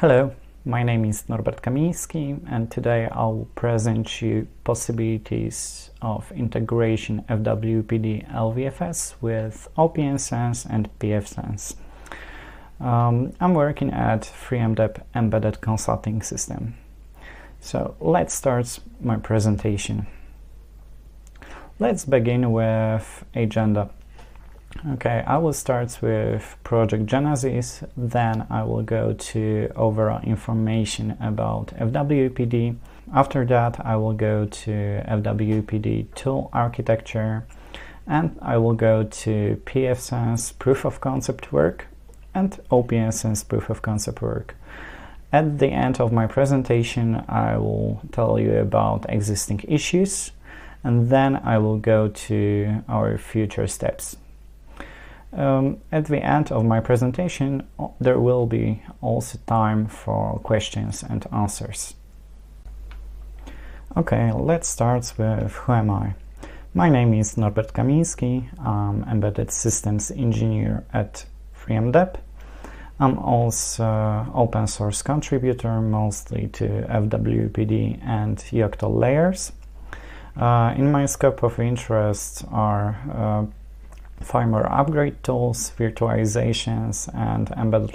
Hello, my name is Norbert Kamiński, and today I'll present you possibilities of integration FWPD LVFS with OPNsense and pfSense. I'm working at FreeMDEP Embedded Consulting System. So let's start my presentation. Let's begin with agenda. Okay, I will start with Project Genesis, then I will go to overall information about FWPD. After that, I will go to FWPD tool architecture, and I will go to pfSense proof of concept work and OPNsense proof of concept work. At the end of my presentation, I will tell you about existing issues, and then I will go to our future steps. At the end of my presentation, there will be also time for questions and answers. Okay, let's start with who am I. My name is Norbert Kamiński. I'm Embedded Systems Engineer at FreeMDEP. I'm also open source contributor, mostly to FWPD and Yocto layers. In my scope of interest are firmware upgrade tools, virtualizations, and embedded